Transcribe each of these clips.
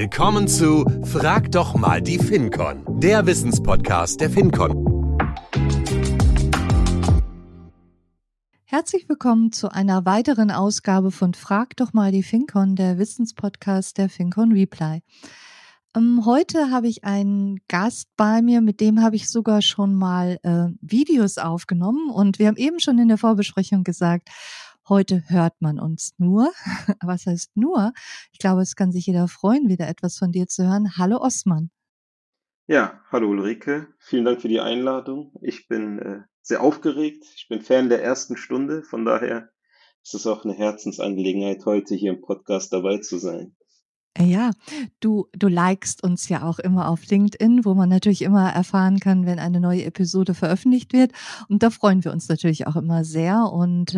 Willkommen zu Frag doch mal die FinCon, der Wissenspodcast der FinCon. Herzlich willkommen zu einer weiteren Ausgabe von Frag doch mal die FinCon, der Wissenspodcast der FinCon Reply. Heute habe ich einen Gast bei mir, mit dem habe ich sogar schon mal Videos aufgenommen und wir haben eben schon in der Vorbesprechung gesagt, heute hört man uns nur. Was heißt nur? Ich glaube, es kann sich jeder freuen, wieder etwas von dir zu hören. Hallo Osman. Ja, hallo Ulrike, vielen Dank für die Einladung. Ich bin sehr aufgeregt. Ich bin Fan der ersten Stunde, von daher ist es auch eine Herzensangelegenheit, heute hier im Podcast dabei zu sein. Ja, du likest uns ja auch immer auf LinkedIn, wo man natürlich immer erfahren kann, wenn eine neue Episode veröffentlicht wird. Und da freuen wir uns natürlich auch immer sehr. Und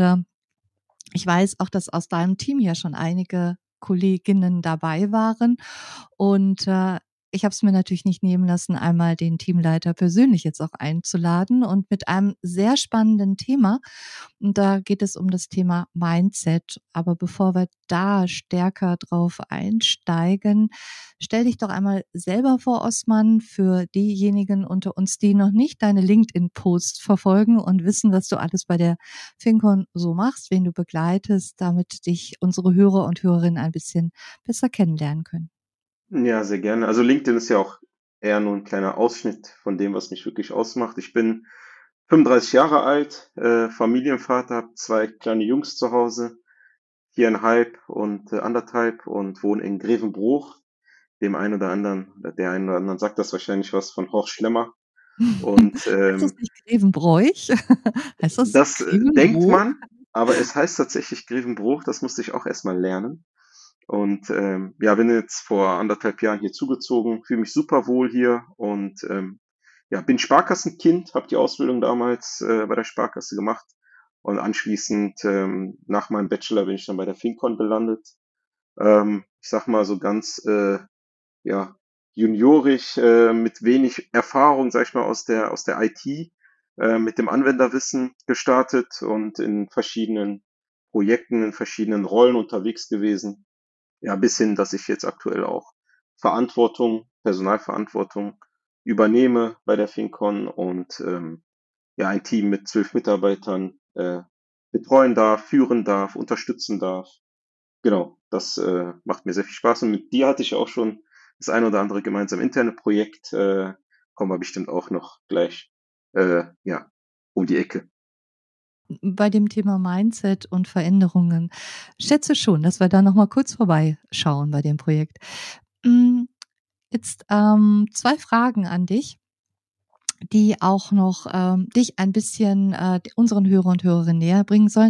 ich weiß auch, dass aus deinem Team ja schon einige Kolleginnen dabei waren. Und ich habe es mir natürlich nicht nehmen lassen, einmal den Teamleiter persönlich jetzt auch einzuladen und mit einem sehr spannenden Thema. Und da geht es um das Thema Mindset. Aber bevor wir da stärker drauf einsteigen, stell dich doch einmal selber vor, Osman, für diejenigen unter uns, die noch nicht deine LinkedIn-Posts verfolgen und wissen, was du alles bei der FinCon so machst, wen du begleitest, damit dich unsere Hörer und Hörerinnen ein bisschen besser kennenlernen können. Ja, sehr gerne. Also LinkedIn ist ja auch eher nur ein kleiner Ausschnitt von dem, was mich wirklich ausmacht. Ich bin 35 Jahre alt, Familienvater, habe 2 kleine Jungs zu Hause, 4,5 und 1,5 und wohne in Grevenbroich. Dem einen oder anderen, der einen oder anderen sagt das wahrscheinlich was von Horst Schlemmer. Und Heißt das nicht Grevenbroich? Heißt das das denkt Grevenbroich? man, aber es heißt tatsächlich Grevenbroich, das musste ich auch erstmal lernen. Und ja, bin jetzt vor 1,5 Jahren hier zugezogen, fühle mich super wohl hier und ja, bin Sparkassenkind, habe die Ausbildung damals bei der Sparkasse gemacht und anschließend nach meinem Bachelor bin ich dann bei der FinCon gelandet. Ich sag mal so ganz ja, juniorisch, mit wenig Erfahrung, sag ich mal, aus der IT, mit dem Anwenderwissen gestartet und in verschiedenen Projekten, in verschiedenen Rollen unterwegs gewesen. Ja, bis hin, dass ich jetzt aktuell auch Personalverantwortung übernehme bei der FinCon und ja, ein Team mit 12 Mitarbeitern betreuen darf, führen darf, unterstützen darf. Genau, das macht mir sehr viel Spaß und mit dir hatte ich auch schon das ein oder andere gemeinsam interne Projekt, kommen wir bestimmt auch noch gleich ja, um die Ecke. Bei dem Thema Mindset und Veränderungen schätze schon, dass wir da noch mal kurz vorbeischauen bei dem Projekt. Jetzt 2 Fragen an dich, die auch noch dich ein bisschen unseren Hörer und Hörerinnen näher bringen sollen.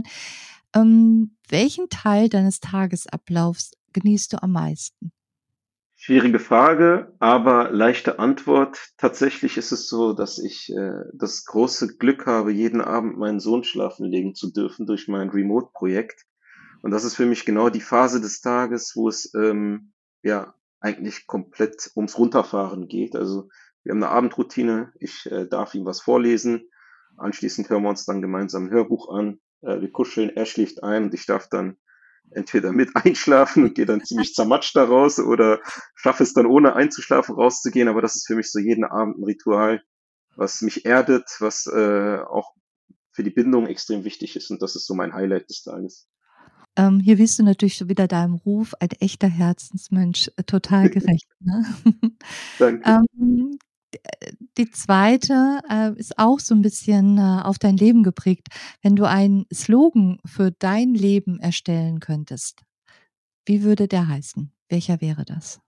Welchen Teil deines Tagesablaufs genießt du am meisten? Schwierige Frage, aber leichte Antwort. Tatsächlich ist es so, dass ich das große Glück habe, jeden Abend meinen Sohn schlafen legen zu dürfen durch mein Remote-Projekt. Und das ist für mich genau die Phase des Tages, wo es ja eigentlich komplett ums Runterfahren geht. Also wir haben eine Abendroutine, ich darf ihm was vorlesen, anschließend hören wir uns dann gemeinsam ein Hörbuch an, wir kuscheln, er schläft ein und ich darf dann entweder mit einschlafen und gehe dann ziemlich zermatscht da raus oder schaffe es dann ohne einzuschlafen rauszugehen. Aber das ist für mich so jeden Abend ein Ritual, was mich erdet, was auch für die Bindung extrem wichtig ist. Und das ist so mein Highlight des Tages. Hier wirst du natürlich schon wieder deinem Ruf, ein echter Herzensmensch, total gerecht, ne? Danke. Ähm, die zweite ist auch so ein bisschen auf dein Leben geprägt. Wenn du einen Slogan für dein Leben erstellen könntest, wie würde der heißen? Welcher wäre das?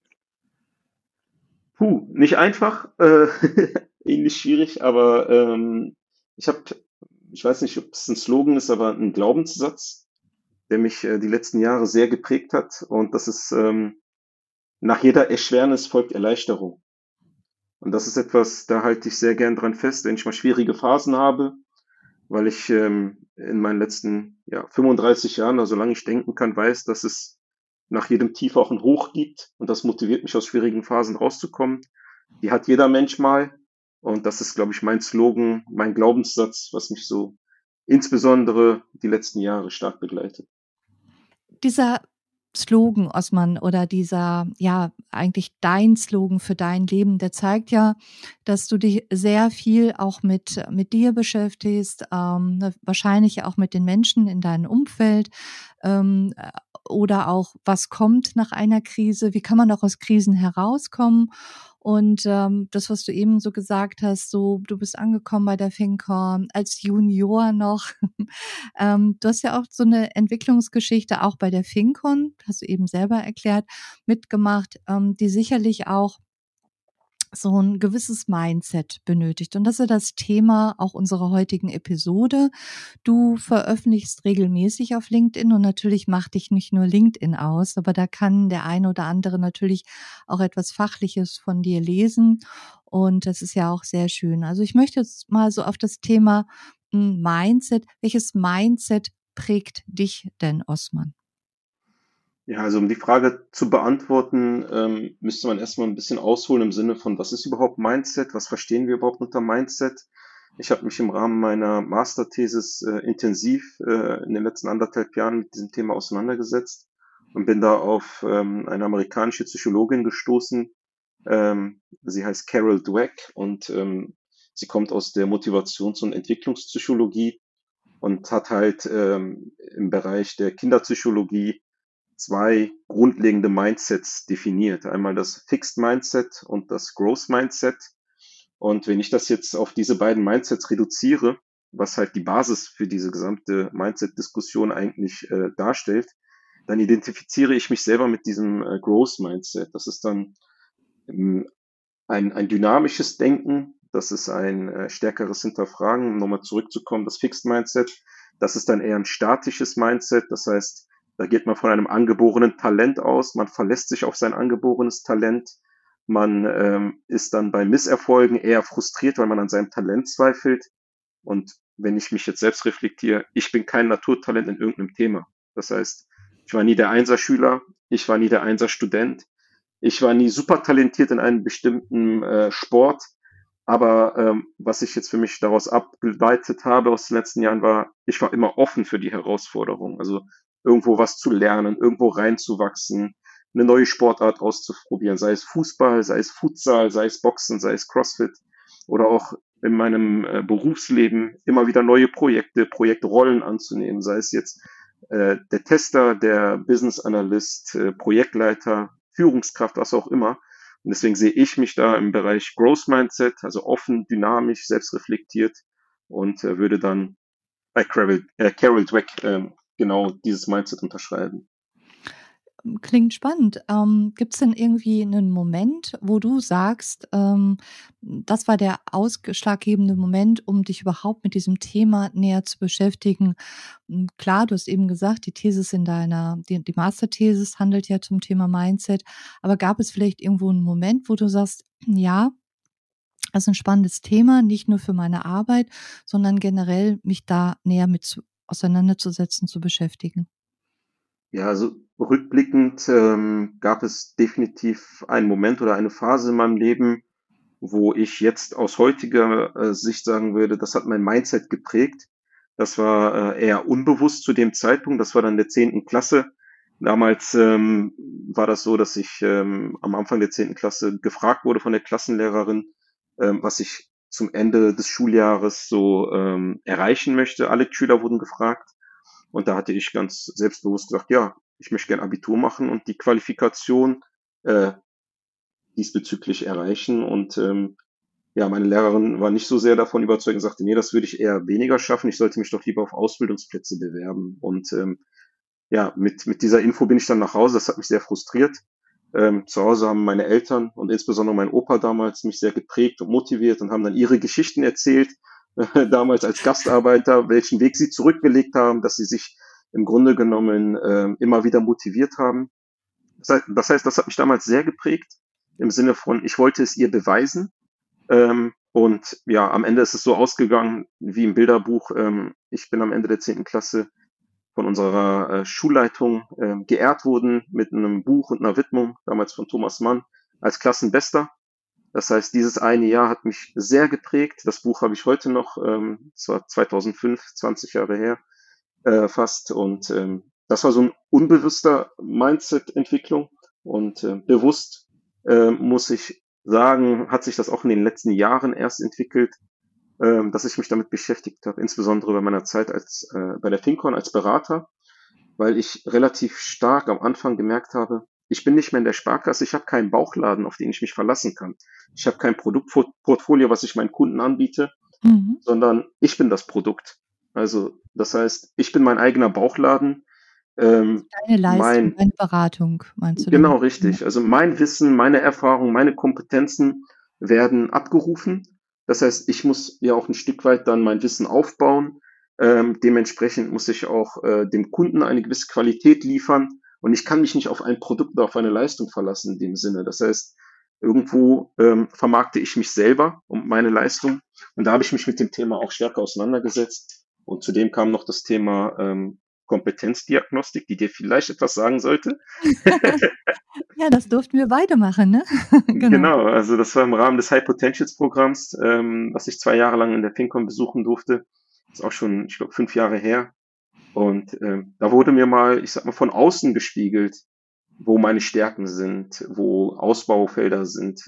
Puh, nicht einfach, ähnlich schwierig, aber ich habe, ich weiß nicht, ob es ein Slogan ist, aber ein Glaubenssatz, der mich die letzten Jahre sehr geprägt hat. Und das ist, nach jeder Erschwernis folgt Erleichterung. Und das ist etwas, da halte ich sehr gern dran fest, wenn ich mal schwierige Phasen habe, weil ich in meinen letzten 35 Jahren, also solange ich denken kann, weiß, dass es nach jedem Tief auch ein Hoch gibt und das motiviert mich aus schwierigen Phasen rauszukommen. Die hat jeder Mensch mal und das ist, glaube ich, mein Slogan, mein Glaubenssatz, was mich so insbesondere die letzten Jahre stark begleitet. Dieser, Slogan, Osman, oder dieser, ja, eigentlich dein Slogan für dein Leben, der zeigt ja, dass du dich sehr viel auch mit dir beschäftigst, ne, wahrscheinlich auch mit den Menschen in deinem Umfeld, ähm, äh, oder auch, was kommt nach einer Krise? Wie kann man auch aus Krisen herauskommen? Und das, was du eben so gesagt hast, so du bist angekommen bei der FinCon als Junior noch. Du hast ja auch so eine Entwicklungsgeschichte auch bei der FinCon, hast du eben selber erklärt, mitgemacht, die sicherlich auch so ein gewisses Mindset benötigt. Und das ist ja das Thema auch unserer heutigen Episode. Du veröffentlichst regelmäßig auf LinkedIn und natürlich macht dich nicht nur LinkedIn aus, aber da kann der eine oder andere natürlich auch etwas Fachliches von dir lesen und das ist ja auch sehr schön. Also, ich möchte jetzt mal so auf das Thema, Mindset, welches Mindset prägt dich denn, Osman? Ja, also um die Frage zu beantworten, müsste man erstmal ein bisschen ausholen im Sinne von, was ist überhaupt Mindset? Was verstehen wir überhaupt unter Mindset? Ich habe mich im Rahmen meiner Masterthesis intensiv in den letzten 1,5 Jahren mit diesem Thema auseinandergesetzt und bin da auf eine amerikanische Psychologin gestoßen. Sie heißt Carol Dweck und sie kommt aus der Motivations- und Entwicklungspsychologie und hat halt im Bereich der Kinderpsychologie zwei grundlegende Mindsets definiert. Einmal das Fixed Mindset und das Growth Mindset. Und wenn ich das jetzt auf diese beiden Mindsets reduziere, was halt die Basis für diese gesamte Mindset-Diskussion eigentlich darstellt, dann identifiziere ich mich selber mit diesem Growth Mindset. Das ist dann ähm, ein dynamisches Denken, das ist ein stärkeres Hinterfragen, um nochmal zurückzukommen, das Fixed Mindset, das ist dann eher ein statisches Mindset, das heißt, da geht man von einem angeborenen Talent aus, man verlässt sich auf sein angeborenes Talent, man ist dann bei Misserfolgen eher frustriert, weil man an seinem Talent zweifelt. Und wenn ich mich jetzt selbst reflektiere, ich bin kein Naturtalent in irgendeinem Thema. Das heißt, ich war nie der Einserschüler, ich war nie der Einserstudent, ich war nie super talentiert in einem bestimmten Sport, aber was ich jetzt für mich daraus abgeleitet habe aus den letzten Jahren war, ich war immer offen für die Herausforderung. Also irgendwo was zu lernen, irgendwo reinzuwachsen, eine neue Sportart auszuprobieren, sei es Fußball, sei es Futsal, sei es Boxen, sei es CrossFit oder auch in meinem Berufsleben immer wieder neue Projekte, Projektrollen anzunehmen, sei es jetzt der Tester, der Business Analyst, Projektleiter, Führungskraft, was auch immer. Und deswegen sehe ich mich da im Bereich Growth Mindset, also offen, dynamisch, selbstreflektiert und würde dann bei Carol Dweck genau dieses Mindset unterschreiben. Klingt spannend. Gibt es denn irgendwie einen Moment, wo du sagst, das war der ausschlaggebende Moment, um dich überhaupt mit diesem Thema näher zu beschäftigen? Klar, du hast eben gesagt, die Masterthesis handelt ja zum Thema Mindset, aber gab es vielleicht irgendwo einen Moment, wo du sagst: „Ja, das ist 'n spannendes Thema, nicht nur für meine Arbeit, sondern generell mich da näher mit zu auseinanderzusetzen, zu beschäftigen?“ Ja, also rückblickend gab es definitiv einen Moment oder eine Phase in meinem Leben, wo ich jetzt aus heutiger Sicht sagen würde, das hat mein Mindset geprägt. Das war eher unbewusst zu dem Zeitpunkt. Das war dann der 10. Klasse. Damals war das so, dass ich am Anfang der 10. Klasse gefragt wurde von der Klassenlehrerin, was ich zum Ende des Schuljahres so erreichen möchte. Alle Schüler wurden gefragt. Und da hatte ich ganz selbstbewusst gesagt, ja, ich möchte gern Abitur machen und die Qualifikation äh, diesbezüglich erreichen. Und ja, meine Lehrerin war nicht so sehr davon überzeugt und sagte, nee, das würde ich eher weniger schaffen. Ich sollte mich doch lieber auf Ausbildungsplätze bewerben. Und ja, mit dieser Info bin ich dann nach Hause. Das hat mich sehr frustriert. Zu Hause haben meine Eltern und insbesondere mein Opa damals mich sehr geprägt und motiviert und haben dann ihre Geschichten erzählt, damals als Gastarbeiter, welchen Weg sie zurückgelegt haben, dass sie sich im Grunde genommen immer wieder motiviert haben. Das heißt, das hat mich damals sehr geprägt im Sinne von, ich wollte es ihr beweisen. Und ja, am Ende ist es so ausgegangen wie im Bilderbuch. Ich bin am Ende der 10. Klasse von unserer Schulleitung geehrt worden mit einem Buch und einer Widmung, damals von Thomas Mann, als Klassenbester. Das heißt, dieses eine Jahr hat mich sehr geprägt. Das Buch habe ich heute noch, das war 2005, 20 Jahre her fast. Und das war so ein unbewusster Mindset-Entwicklung und bewusst muss ich sagen, hat sich das auch in den letzten Jahren erst entwickelt, dass ich mich damit beschäftigt habe, insbesondere bei meiner Zeit bei der FinCon als Berater, weil ich relativ stark am Anfang gemerkt habe, ich bin nicht mehr in der Sparkasse, ich habe keinen Bauchladen, auf den ich mich verlassen kann. Ich habe kein Produktportfolio, was ich meinen Kunden anbiete, Mhm. sondern ich bin das Produkt. Also das heißt, ich bin mein eigener Bauchladen. Ähm, Deine Leistung, mein deine Beratung, meinst du damit? Genau, Ja. richtig. Also mein Wissen, meine Erfahrung, meine Kompetenzen werden abgerufen. Das heißt, ich muss ja auch ein Stück weit dann mein Wissen aufbauen. Dementsprechend muss ich auch dem Kunden eine gewisse Qualität liefern. Und ich kann mich nicht auf ein Produkt oder auf eine Leistung verlassen in dem Sinne. Das heißt, irgendwo vermarkte ich mich selber und meine Leistung. Und da habe ich mich mit dem Thema auch stärker auseinandergesetzt. Und zudem kam noch das Thema Kompetenzdiagnostik, die dir vielleicht etwas sagen sollte. Ja, das durften wir beide machen, ne? Genau. Genau, also das war im Rahmen des High Potentials Programms, was ich 2 Jahre lang in der FinCon besuchen durfte. Ist auch schon, ich glaube, 5 Jahre her. Und da wurde mir mal, ich sag mal, von außen gespiegelt, wo meine Stärken sind, wo Ausbaufelder sind.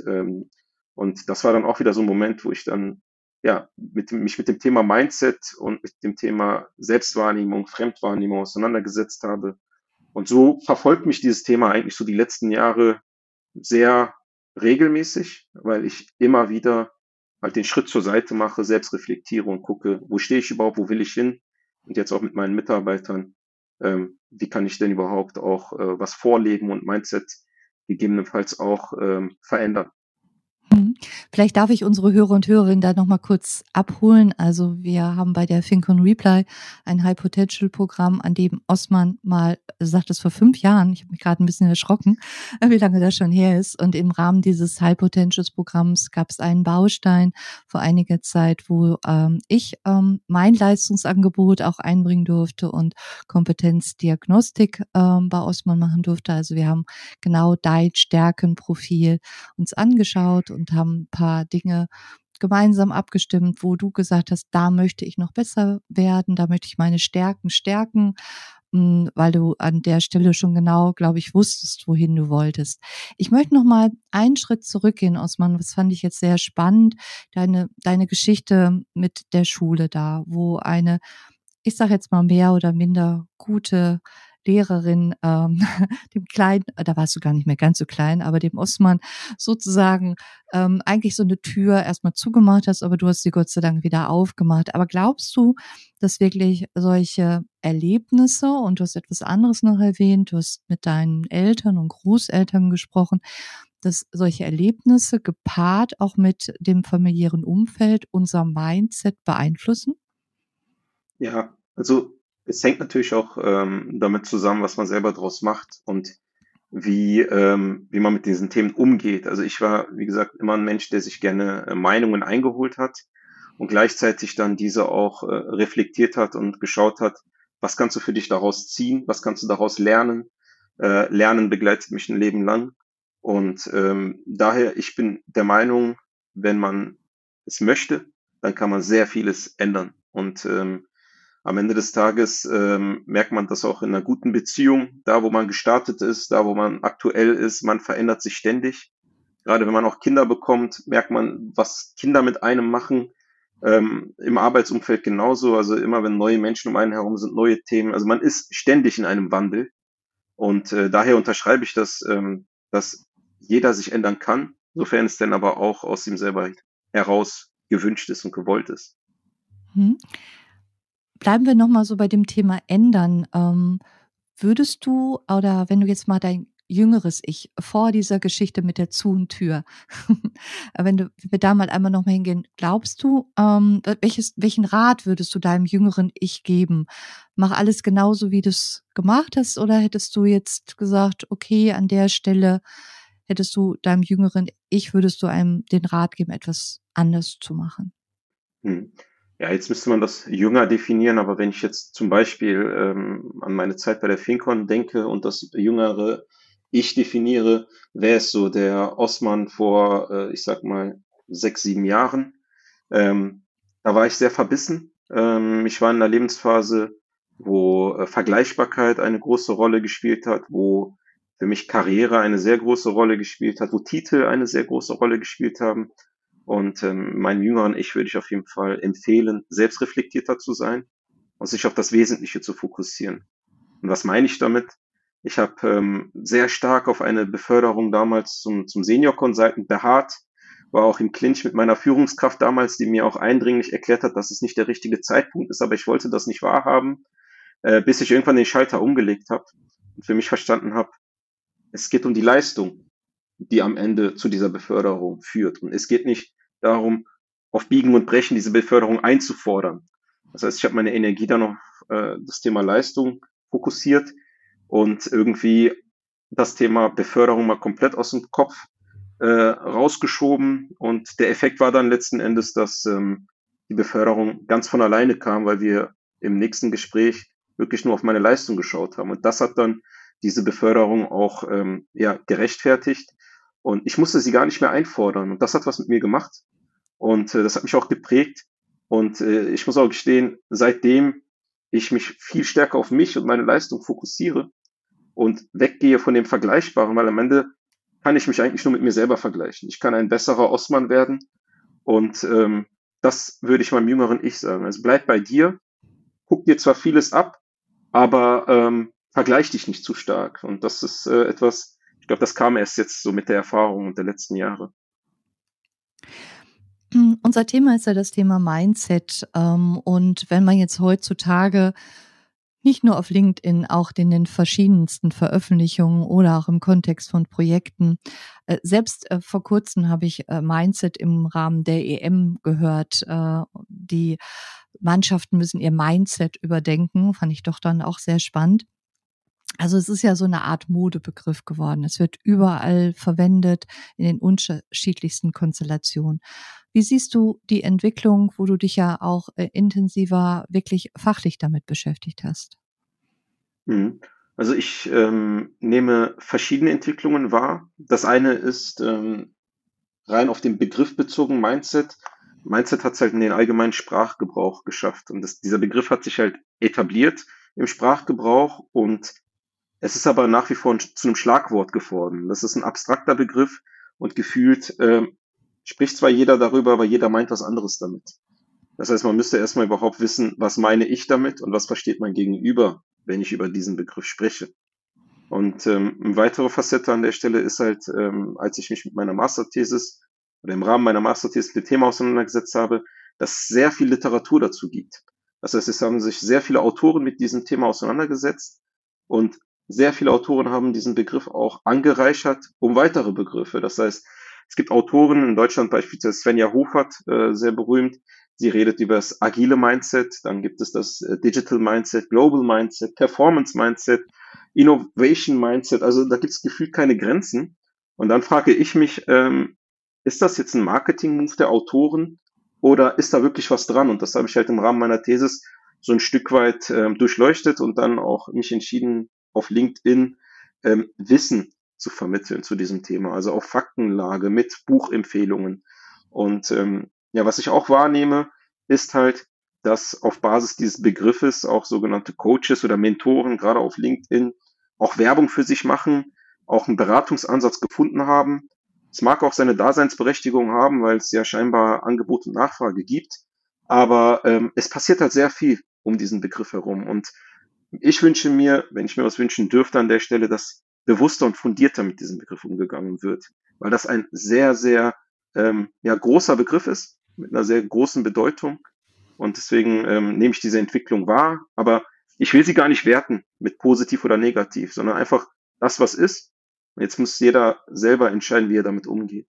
Und das war dann auch wieder so ein Moment, wo ich dann ja mich mit dem Thema Mindset und mit dem Thema Selbstwahrnehmung, Fremdwahrnehmung auseinandergesetzt habe. Und so verfolgt mich dieses Thema eigentlich so die letzten Jahre sehr regelmäßig, weil ich immer wieder halt den Schritt zur Seite mache, selbst reflektiere und gucke, wo stehe ich überhaupt, wo will ich hin? Und jetzt auch mit meinen Mitarbeitern, wie kann ich denn überhaupt auch was vorleben und Mindset gegebenenfalls auch verändern? Mhm. Vielleicht darf ich unsere Hörer und Hörerinnen da noch mal kurz abholen. Also, wir haben bei der FinCon Reply ein High Potential Programm, an dem Osman mal sagt es vor 5 Jahren, ich habe mich gerade ein bisschen erschrocken, wie lange das schon her ist. Und im Rahmen dieses High Potentials Programms gab es einen Baustein vor einiger Zeit, wo ich mein Leistungsangebot auch einbringen durfte und Kompetenzdiagnostik bei Osman machen durfte. Also, wir haben genau dein Stärkenprofil uns angeschaut und haben ein paar Dinge gemeinsam abgestimmt, wo du gesagt hast: „Da möchte ich noch besser werden, da möchte ich meine Stärken stärken“, weil du an der Stelle schon genau, glaube ich, wusstest, wohin du wolltest. Ich möchte noch mal einen Schritt zurückgehen, Osman. Das fand ich jetzt sehr spannend, deine Geschichte mit der Schule da, wo eine, ich sage jetzt mal, mehr oder minder gute Lehrerin, dem Kleinen, da warst du gar nicht mehr ganz so klein, aber dem Osman sozusagen eigentlich so eine Tür erstmal zugemacht hast, aber du hast sie Gott sei Dank wieder aufgemacht. Aber glaubst du, dass wirklich solche Erlebnisse, und du hast etwas anderes noch erwähnt, du hast mit deinen Eltern und Großeltern gesprochen, dass solche Erlebnisse gepaart auch mit dem familiären Umfeld unser Mindset beeinflussen? Ja, also es hängt natürlich auch damit zusammen, was man selber draus macht und wie man mit diesen Themen umgeht. Also ich war, wie gesagt, immer ein Mensch, der sich gerne Meinungen eingeholt hat und gleichzeitig dann diese auch reflektiert hat und geschaut hat, was kannst du für dich daraus ziehen, was kannst du daraus lernen. Lernen begleitet mich ein Leben lang. Und daher, ich bin der Meinung, wenn man es möchte, dann kann man sehr vieles ändern. Und am Ende des Tages merkt man das auch in einer guten Beziehung, da wo man gestartet ist, da wo man aktuell ist, man verändert sich ständig. Gerade wenn man auch Kinder bekommt, merkt man, was Kinder mit einem machen. Im Arbeitsumfeld genauso, also immer wenn neue Menschen um einen herum sind, neue Themen. Also man ist ständig in einem Wandel. Und daher unterschreibe ich das, dass jeder sich ändern kann, sofern es denn aber auch aus ihm selber heraus gewünscht ist und gewollt ist. Mhm. Bleiben wir noch mal so bei dem Thema ändern. Würdest du, oder wenn du jetzt mal dein jüngeres Ich vor dieser Geschichte mit der Zu-Tür, wenn wir da mal einmal noch mal hingehen, glaubst du, welchen Rat würdest du deinem jüngeren Ich geben? Mach alles genauso, wie du's gemacht hast, oder hättest du jetzt gesagt: „Okay, an der Stelle“, hättest du deinem jüngeren Ich, würdest du einem den Rat geben, etwas anders zu machen? Mhm. Ja, jetzt müsste man das jünger definieren, aber wenn ich jetzt zum Beispiel an meine Zeit bei der FinCon denke und das jüngere Ich definiere, wäre es so der Osman vor, ich sag mal, 6, 7 Jahren. Da war ich sehr verbissen. Ich war in einer Lebensphase, wo Vergleichbarkeit eine große Rolle gespielt hat, wo für mich Karriere eine sehr große Rolle gespielt hat, wo Titel eine sehr große Rolle gespielt haben. Und meinem jüngeren Ich würde ich auf jeden Fall empfehlen, selbstreflektierter zu sein und sich auf das Wesentliche zu fokussieren. Und was meine ich damit? Ich habe sehr stark auf eine Beförderung damals zum Senior Consultant beharrt, war auch im Clinch mit meiner Führungskraft damals, die mir auch eindringlich erklärt hat, dass es nicht der richtige Zeitpunkt ist, aber ich wollte das nicht wahrhaben, bis ich irgendwann den Schalter umgelegt habe und für mich verstanden habe, es geht um die Leistung, die am Ende zu dieser Beförderung führt. Und es geht nicht darum, auf Biegen und Brechen diese Beförderung einzufordern. Das heißt, ich habe meine Energie dann auf das Thema Leistung fokussiert und irgendwie das Thema Beförderung mal komplett aus dem Kopf rausgeschoben. Und der Effekt war dann letzten Endes, dass die Beförderung ganz von alleine kam, weil wir im nächsten Gespräch wirklich nur auf meine Leistung geschaut haben. Und das hat dann diese Beförderung auch gerechtfertigt. Und ich musste sie gar nicht mehr einfordern. Und das hat was mit mir gemacht. Und das hat mich auch geprägt. Und ich muss auch gestehen, seitdem ich mich viel stärker auf mich und meine Leistung fokussiere und weggehe von dem Vergleichbaren, weil am Ende kann ich mich eigentlich nur mit mir selber vergleichen. Ich kann ein besserer Osman werden. Und das würde ich meinem jüngeren Ich sagen. Also bleib bei dir, guck dir zwar vieles ab, aber vergleich dich nicht zu stark. Und das ist etwas, ich glaube, das kam erst jetzt so mit der Erfahrung der letzten Jahre. Unser Thema ist ja das Thema Mindset. Und wenn man jetzt heutzutage nicht nur auf LinkedIn, auch in den verschiedensten Veröffentlichungen oder auch im Kontext von Projekten. Selbst vor kurzem habe ich Mindset im Rahmen der EM gehört. Die Mannschaften müssen ihr Mindset überdenken, fand ich doch dann auch sehr spannend. Also es ist ja so eine Art Modebegriff geworden. Es wird überall verwendet in den unterschiedlichsten Konstellationen. Wie siehst du die Entwicklung, wo du dich ja auch intensiver wirklich fachlich damit beschäftigt hast? Also ich nehme verschiedene Entwicklungen wahr. Das eine ist rein auf den Begriff bezogen Mindset. Mindset hat es halt in den allgemeinen Sprachgebrauch geschafft. Und dieser Begriff hat sich halt etabliert im Sprachgebrauch und es ist aber nach wie vor zu einem Schlagwort geworden. Das ist ein abstrakter Begriff und gefühlt spricht zwar jeder darüber, aber jeder meint was anderes damit. Das heißt, man müsste erstmal überhaupt wissen, was meine ich damit und was versteht mein Gegenüber, wenn ich über diesen Begriff spreche. Und eine weitere Facette an der Stelle ist halt, als ich mich mit meiner Masterthesis oder im Rahmen meiner Masterthesis mit dem Thema auseinandergesetzt habe, dass es sehr viel Literatur dazu gibt. Das heißt, es haben sich sehr viele Autoren mit diesem Thema auseinandergesetzt und sehr viele Autoren haben diesen Begriff auch angereichert um weitere Begriffe. Das heißt, es gibt Autoren in Deutschland, beispielsweise Svenja Hofert, sehr berühmt. Sie redet über das agile Mindset, dann gibt es das Digital Mindset, Global Mindset, Performance Mindset, Innovation Mindset. Also da gibt es gefühlt keine Grenzen. Und dann frage ich mich, ist das jetzt ein Marketing-Move der Autoren oder ist da wirklich was dran? Und das habe ich halt im Rahmen meiner Thesis so ein Stück weit durchleuchtet und dann auch mich entschieden, auf LinkedIn Wissen zu vermitteln zu diesem Thema, also auf Faktenlage mit Buchempfehlungen. Und was ich auch wahrnehme, ist halt, dass auf Basis dieses Begriffes auch sogenannte Coaches oder Mentoren gerade auf LinkedIn auch Werbung für sich machen, auch einen Beratungsansatz gefunden haben. Es mag auch seine Daseinsberechtigung haben, weil es ja scheinbar Angebot und Nachfrage gibt, aber es passiert halt sehr viel um diesen Begriff herum. Und ich wünsche mir, wenn ich mir was wünschen dürfte an der Stelle, dass bewusster und fundierter mit diesem Begriff umgegangen wird, weil das ein sehr, sehr großer Begriff ist, mit einer sehr großen Bedeutung. Und deswegen nehme ich diese Entwicklung wahr, aber ich will sie gar nicht werten mit positiv oder negativ, sondern einfach das, was ist. Und jetzt muss jeder selber entscheiden, wie er damit umgeht.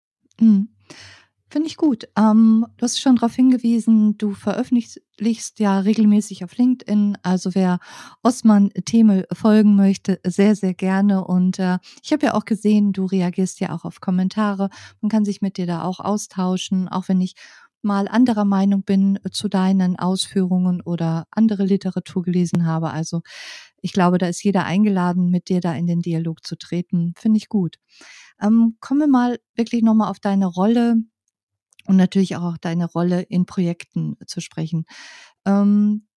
Mhm. Finde ich gut. Du hast schon darauf hingewiesen, du veröffentlichst ja regelmäßig auf LinkedIn. Also wer Osman Themel folgen möchte, sehr, sehr gerne. Und ich habe ja auch gesehen, du reagierst ja auch auf Kommentare. Man kann sich mit dir da auch austauschen, auch wenn ich mal anderer Meinung bin zu deinen Ausführungen oder andere Literatur gelesen habe. Also ich glaube, da ist jeder eingeladen, mit dir da in den Dialog zu treten. Finde ich gut. Kommen wir mal wirklich nochmal auf deine Rolle und natürlich auch deine Rolle in Projekten zu sprechen. Ähm,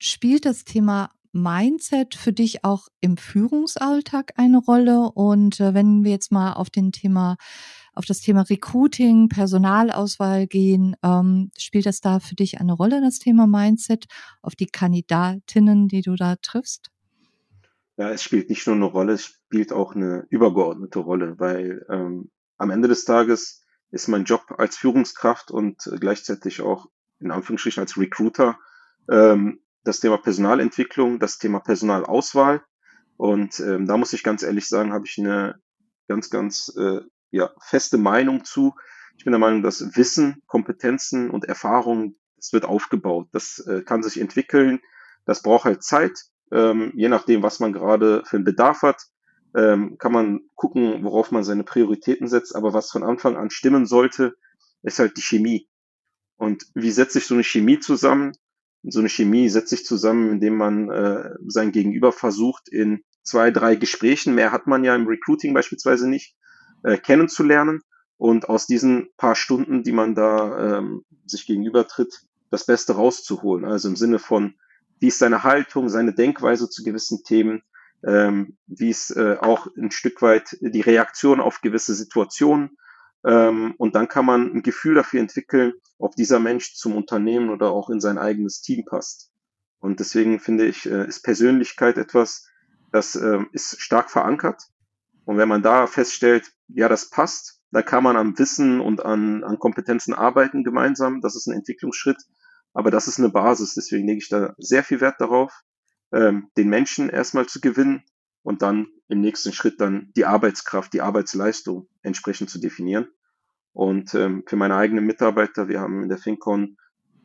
Spielt das Thema Mindset für dich auch im Führungsalltag eine Rolle? Und, wenn wir jetzt mal auf das Thema Recruiting, Personalauswahl gehen, spielt das da für dich eine Rolle, das Thema Mindset, auf die Kandidatinnen, die du da triffst? Ja, es spielt nicht nur eine Rolle, es spielt auch eine übergeordnete Rolle, weil, am Ende des Tages ist mein Job als Führungskraft und gleichzeitig auch in Anführungsstrichen als Recruiter, das Thema Personalentwicklung, das Thema Personalauswahl. Und, da muss ich ganz ehrlich sagen, habe ich eine ganz, ja, feste Meinung zu. Ich bin der Meinung, dass Wissen, Kompetenzen und Erfahrung, das wird aufgebaut. Das, kann sich entwickeln. Das braucht halt Zeit. Je nachdem, was man gerade für einen Bedarf hat, kann man gucken, worauf man seine Prioritäten setzt. Aber was von Anfang an stimmen sollte, ist halt die Chemie. Und wie setzt sich so eine Chemie zusammen? So eine Chemie setzt sich zusammen, indem man sein Gegenüber versucht, in 2, 3 Gesprächen, mehr hat man ja im Recruiting beispielsweise nicht, kennenzulernen und aus diesen paar Stunden, die man da sich gegenüber tritt, das Beste rauszuholen. Also im Sinne von, wie ist seine Haltung, seine Denkweise zu gewissen Themen, wie ist auch ein Stück weit die Reaktion auf gewisse Situationen. Und dann kann man ein Gefühl dafür entwickeln, ob dieser Mensch zum Unternehmen oder auch in sein eigenes Team passt. Und deswegen finde ich, ist Persönlichkeit etwas, das ist stark verankert. Und wenn man da feststellt, ja, das passt, dann kann man am Wissen und an Kompetenzen arbeiten gemeinsam. Das ist ein Entwicklungsschritt. Aber das ist eine Basis. Deswegen lege ich da sehr viel Wert darauf, den Menschen erstmal zu gewinnen und dann im nächsten Schritt dann die Arbeitskraft, die Arbeitsleistung entsprechend zu definieren. Und für meine eigenen Mitarbeiter, wir haben in der FinCon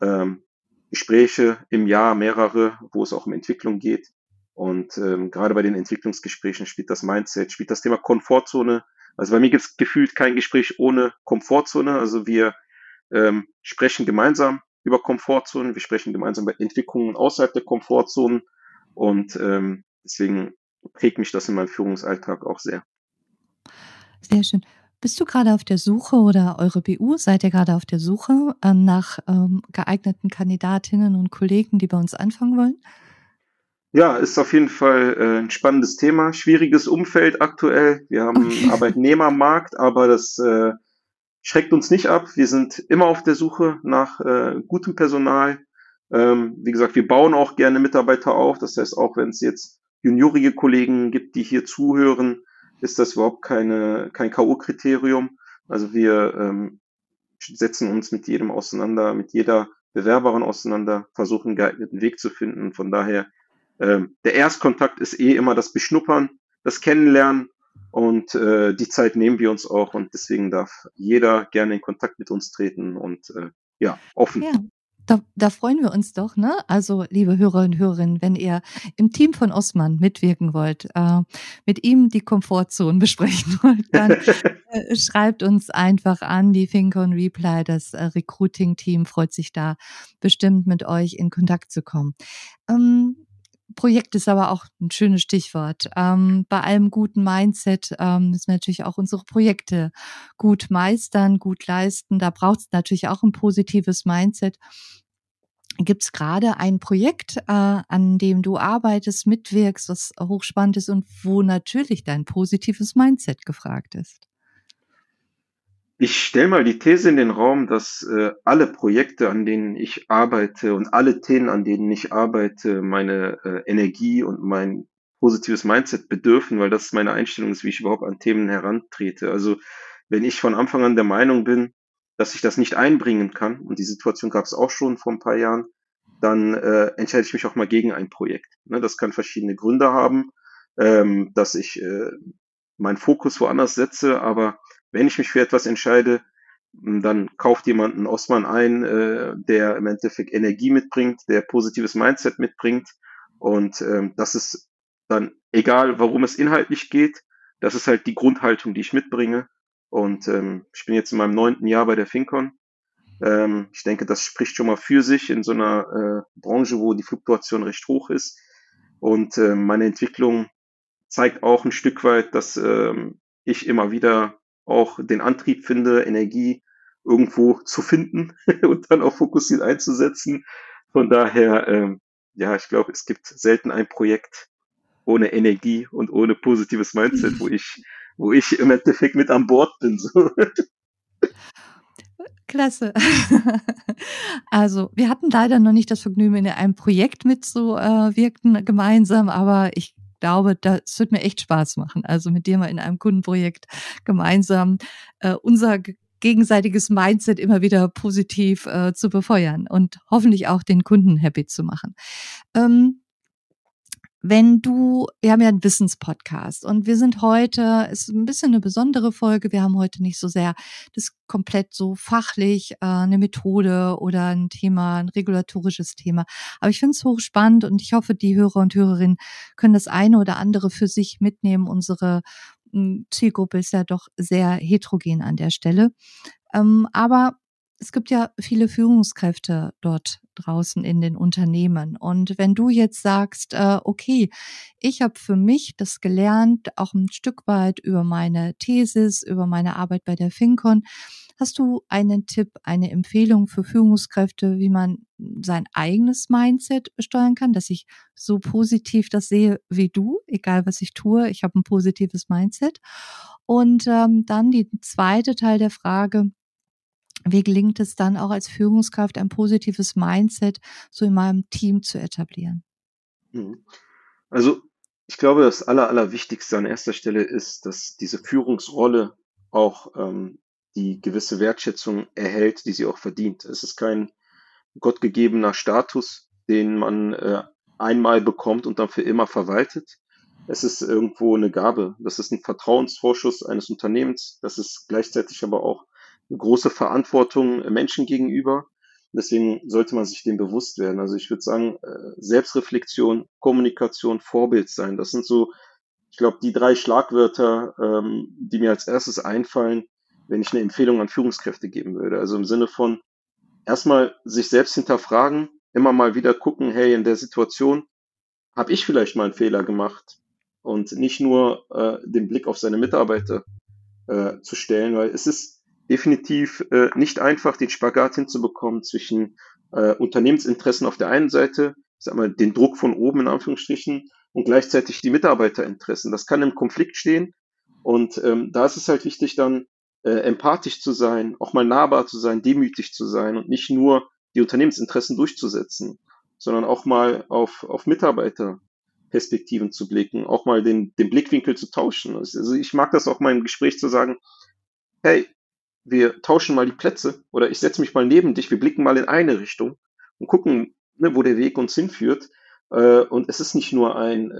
Gespräche im Jahr, mehrere, wo es auch um Entwicklung geht. Und gerade bei den Entwicklungsgesprächen spielt das Mindset, spielt das Thema Komfortzone. Also bei mir gibt es gefühlt kein Gespräch ohne Komfortzone. Also wir sprechen gemeinsam über Komfortzonen, wir sprechen gemeinsam über Entwicklungen außerhalb der Komfortzonen. Und deswegen prägt mich das in meinem Führungsalltag auch sehr. Sehr schön. Bist du gerade auf der Suche oder eure BU, seid ihr gerade auf der Suche, nach, geeigneten Kandidatinnen und Kollegen, die bei uns anfangen wollen? Ja, ist auf jeden Fall 'n spannendes Thema. Schwieriges Umfeld aktuell. Wir haben 'n Okay. Arbeitnehmermarkt, aber das schreckt uns nicht ab. Wir sind immer auf der Suche nach gutem Personal. Wie gesagt, wir bauen auch gerne Mitarbeiter auf. Das heißt, auch wenn es jetzt juniorige Kollegen gibt, die hier zuhören, ist das überhaupt kein K.O.-Kriterium. Also wir setzen uns mit jedem auseinander, mit jeder Bewerberin auseinander, versuchen 'n geeigneten Weg zu finden. Von daher, der Erstkontakt ist eh immer das Beschnuppern, das Kennenlernen und die Zeit nehmen wir uns auch und deswegen darf jeder gerne in Kontakt mit uns treten und ja, offen. Ja, da freuen wir uns doch, ne? Also, liebe Hörer und Hörerinnen, wenn ihr im Team von Osman mitwirken wollt, mit ihm die Komfortzonen besprechen wollt, dann, schreibt uns einfach an, die FinCon Reply. Das, Recruiting-Team freut sich da bestimmt, mit euch in Kontakt zu kommen. Ähm, Projekt ist aber auch ein schönes Stichwort. Bei allem guten Mindset, müssen wir natürlich auch unsere Projekte gut meistern, gut leisten. Da braucht es natürlich auch ein positives Mindset. Gibt es gerade ein Projekt, an dem du arbeitest, mitwirkst, was hochspannend ist und wo natürlich dein positives Mindset gefragt ist? Ich stelle mal die These in den Raum, dass alle Projekte, an denen ich arbeite und alle Themen, an denen ich arbeite, meine Energie und mein positives Mindset bedürfen, weil das meine Einstellung ist, wie ich überhaupt an Themen herantrete. Also wenn ich von Anfang an der Meinung bin, dass ich das nicht einbringen kann, und die Situation gab es auch schon vor ein paar Jahren, dann entscheide ich mich auch mal gegen ein Projekt. Ne, das kann verschiedene Gründe haben, dass ich meinen Fokus woanders setze, aber wenn ich mich für etwas entscheide, dann kauft jemand 'n Osman ein, der im Endeffekt Energie mitbringt, der positives Mindset mitbringt. Und das ist dann egal, worum es inhaltlich geht, das ist halt die Grundhaltung, die ich mitbringe. Und ich bin jetzt in meinem 9. Jahr bei der FinCon. Ich denke, das spricht schon mal für sich in so einer Branche, wo die Fluktuation recht hoch ist. Und meine Entwicklung zeigt auch ein Stück weit, dass ich immer wieder auch den Antrieb finde, Energie irgendwo zu finden und dann auch fokussiert einzusetzen. Von daher, ja, ich glaube, es gibt selten ein Projekt ohne Energie und ohne positives Mindset, wo ich im Endeffekt mit an Bord bin. So. Klasse. Also, wir hatten leider noch nicht das Vergnügen, in einem Projekt mitzuwirken gemeinsam, aber ich glaube, das wird mir echt Spaß machen. Also, mit dir mal in einem Kundenprojekt gemeinsam, unser gegenseitiges Mindset immer wieder positiv, zu befeuern und hoffentlich auch den Kunden happy zu machen. Ähm, wir haben ja einen Wissenspodcast und wir sind heute ist ein bisschen eine besondere Folge. Wir haben heute nicht so sehr das komplett so fachlich, 'ne Methode oder ein Thema, ein regulatorisches Thema. Aber ich finde es hochspannend und ich hoffe, die Hörer und Hörerinnen können das eine oder andere für sich mitnehmen. Unsere, Zielgruppe ist ja doch sehr heterogen an der Stelle. Aber es gibt ja viele Führungskräfte dort draußen in den Unternehmen. Und wenn du jetzt sagst, okay, ich habe für mich das gelernt, auch ein Stück weit über meine Thesis, über meine Arbeit bei der FinCon, hast du einen Tipp, eine Empfehlung für Führungskräfte, wie man sein eigenes Mindset steuern kann, dass ich so positiv das sehe wie du, egal was ich tue, ich habe ein positives Mindset. Und dann die zweite Teil der Frage, wie gelingt es dann auch als Führungskraft, ein positives Mindset so in meinem Team zu etablieren? Mhm. Also, ich glaube, das Allerwichtigste an erster Stelle ist, dass diese Führungsrolle auch die gewisse Wertschätzung erhält, die sie auch verdient. Es ist kein gottgegebener Status, den man einmal bekommt und dann für immer verwaltet. Es ist irgendwo eine Gabe. Das ist ein Vertrauensvorschuss eines Unternehmens. Das ist gleichzeitig aber auch eine große Verantwortung Menschen gegenüber. Deswegen sollte man sich dem bewusst werden. Also ich würde sagen, Selbstreflexion, Kommunikation, Vorbild sein. Das sind so, ich glaube, die 3 Schlagwörter, die mir als erstes einfallen, wenn ich eine Empfehlung an Führungskräfte geben würde. Also im Sinne von erstmal sich selbst hinterfragen, immer mal wieder gucken, hey, in der Situation habe ich vielleicht mal einen Fehler gemacht und nicht nur den Blick auf seine Mitarbeiter zu stellen, weil es ist definitiv nicht einfach, den Spagat hinzubekommen zwischen Unternehmensinteressen auf der einen Seite, ich sag mal, den Druck von oben in Anführungsstrichen und gleichzeitig die Mitarbeiterinteressen. Das kann im Konflikt stehen und da ist es halt wichtig, dann empathisch zu sein, auch mal nahbar zu sein, demütig zu sein und nicht nur die Unternehmensinteressen durchzusetzen, sondern auch mal auf Mitarbeiterperspektiven zu blicken, auch mal den Blickwinkel zu tauschen. Also ich mag das auch mal im Gespräch zu sagen, hey, wir tauschen mal die Plätze oder ich setze mich mal neben dich, wir blicken mal in eine Richtung und gucken, ne, wo der Weg uns hinführt. Und es ist nicht nur ein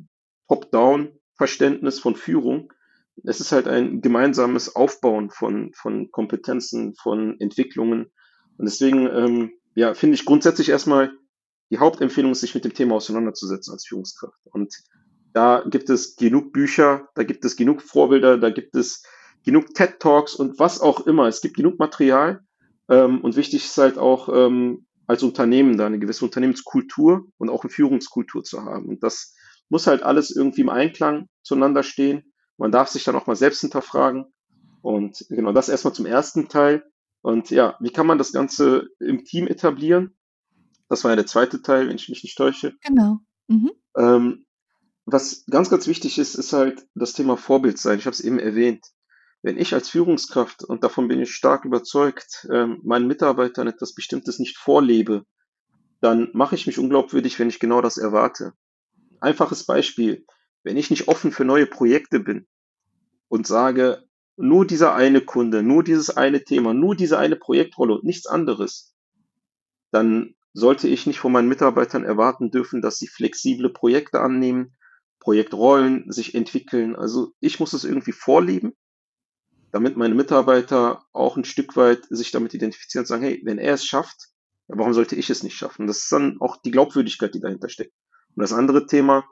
Top-Down-Verständnis von Führung, es ist halt ein gemeinsames Aufbauen von Kompetenzen, von Entwicklungen. Und deswegen ja, finde ich grundsätzlich erstmal die Hauptempfehlung ist, sich mit dem Thema auseinanderzusetzen als Führungskraft. Und da gibt es genug Bücher, da gibt es genug Vorbilder, da gibt es genug TED Talks und was auch immer. Es gibt genug Material. Und wichtig ist halt auch als Unternehmen da eine gewisse Unternehmenskultur und auch eine Führungskultur zu haben. Und das muss halt alles irgendwie im Einklang zueinander stehen. Man darf sich dann auch mal selbst hinterfragen. Und genau das erstmal zum ersten Teil. Und ja, wie kann man das Ganze im Team etablieren? Das war ja der zweite Teil, wenn ich mich nicht täusche. Genau. Mhm. Ähm, was ganz wichtig ist, ist halt das Thema Vorbild sein. Ich habe es eben erwähnt. Wenn ich als Führungskraft, und davon bin ich stark überzeugt, meinen Mitarbeitern etwas Bestimmtes nicht vorlebe, dann mache ich mich unglaubwürdig, wenn ich genau das erwarte. Einfaches Beispiel. Wenn ich nicht offen für neue Projekte bin und sage, nur dieser eine Kunde, nur dieses eine Thema, nur diese eine Projektrolle und nichts anderes, dann sollte ich nicht von meinen Mitarbeitern erwarten dürfen, dass sie flexible Projekte annehmen, Projektrollen sich entwickeln. Also ich muss es irgendwie vorleben, damit meine Mitarbeiter auch ein Stück weit sich damit identifizieren und sagen, hey, wenn er es schafft, ja, warum sollte ich es nicht schaffen? Das ist dann auch die Glaubwürdigkeit, die dahinter steckt. Und das andere Thema,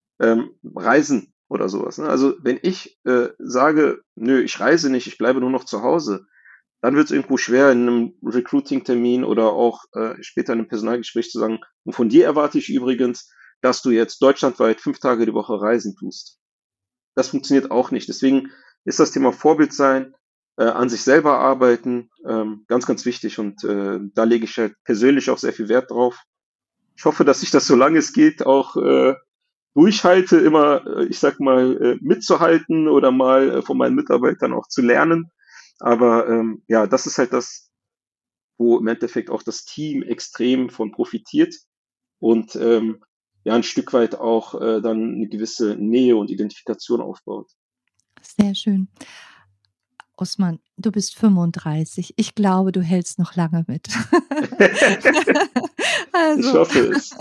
Reisen oder sowas. Ne? Also wenn ich sage, nö, ich reise nicht, ich bleibe nur noch zu Hause, dann wird es irgendwo schwer, in einem Recruiting-Termin oder auch später in einem Personalgespräch zu sagen, und von dir erwarte ich übrigens, dass du jetzt deutschlandweit 5 Tage die Woche Reisen tust. Das funktioniert auch nicht. Deswegen ist das Thema Vorbild sein, an sich selber arbeiten, ganz wichtig. Und da lege ich halt persönlich auch sehr viel Wert drauf. Ich hoffe, dass ich das, solange es geht, auch durchhalte, immer, ich sag mal, mitzuhalten oder mal von meinen Mitarbeitern auch zu lernen. Aber ja, das ist halt das, wo im Endeffekt auch das Team extrem von profitiert und ja, ein Stück weit auch dann eine gewisse Nähe und Identifikation aufbaut. Sehr schön. Osman, du bist 35. Ich glaube, du hältst noch lange mit. Ich Also, hoffe es.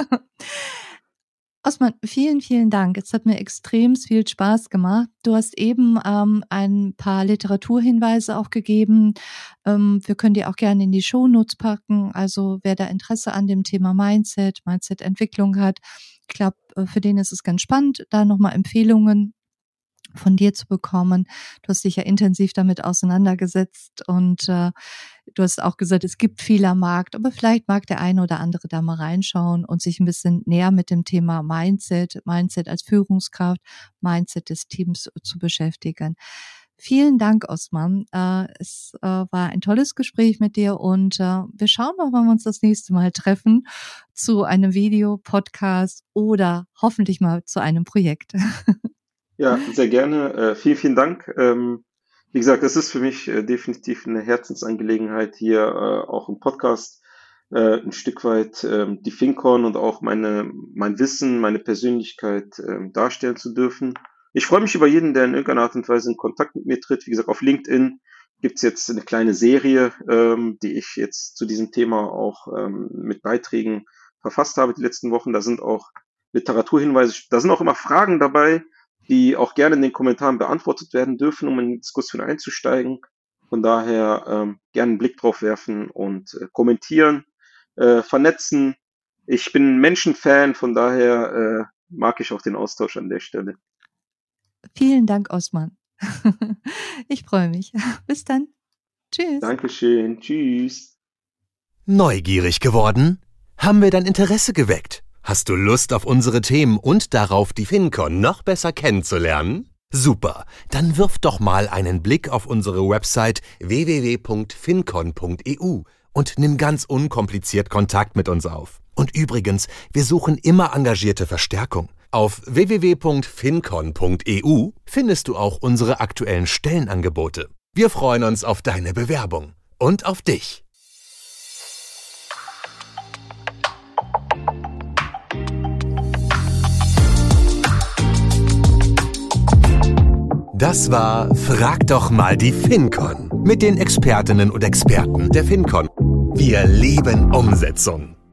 Osman, vielen, vielen Dank. Es hat mir extrem viel Spaß gemacht. Du hast eben ein paar Literaturhinweise auch gegeben. Wir können die auch gerne in die Shownotes packen. Also wer da Interesse an dem Thema Mindset-Entwicklung hat, ich glaube, für den ist es ganz spannend, da nochmal Empfehlungen von dir zu bekommen. Du hast dich ja intensiv damit auseinandergesetzt und du hast auch gesagt, es gibt viel am Markt, aber vielleicht mag der eine oder andere da mal reinschauen und sich ein bisschen näher mit dem Thema Mindset als Führungskraft, Mindset des Teams zu beschäftigen. Vielen Dank, Osman. Es war ein tolles Gespräch mit dir und wir schauen noch, wann wir uns das nächste Mal treffen zu einem Video, Podcast oder hoffentlich mal zu einem Projekt. Ja, sehr gerne. Vielen, vielen Dank. Wie gesagt, das ist für mich definitiv eine Herzensangelegenheit, hier auch im Podcast ein Stück weit die FinCon und auch mein Wissen, meine Persönlichkeit darstellen zu dürfen. Ich freue mich über jeden, der in irgendeiner Art und Weise in Kontakt mit mir tritt. Wie gesagt, auf LinkedIn gibt's jetzt eine kleine Serie, die ich jetzt zu diesem Thema auch mit Beiträgen verfasst habe die letzten Wochen. Da sind auch Literaturhinweise, da sind auch immer Fragen dabei, die auch gerne in den Kommentaren beantwortet werden dürfen, um in die Diskussion einzusteigen. Von daher gerne einen Blick drauf werfen und kommentieren, vernetzen. Ich bin ein Menschenfan, von daher mag ich auch den Austausch an der Stelle. Vielen Dank, Osman. Ich freue mich. Bis dann. Tschüss. Dankeschön. Tschüss. Neugierig geworden? Haben wir dein Interesse geweckt? Hast du Lust auf unsere Themen und darauf, die FinCon noch besser kennenzulernen? Super, dann wirf doch mal einen Blick auf unsere Website www.fincon.eu und nimm ganz unkompliziert Kontakt mit uns auf. Und übrigens, wir suchen immer engagierte Verstärkung. Auf www.fincon.eu findest du auch unsere aktuellen Stellenangebote. Wir freuen uns auf deine Bewerbung und auf dich. Das war Frag doch mal die FinCon mit den Expertinnen und Experten der FinCon. Wir lieben Umsetzung.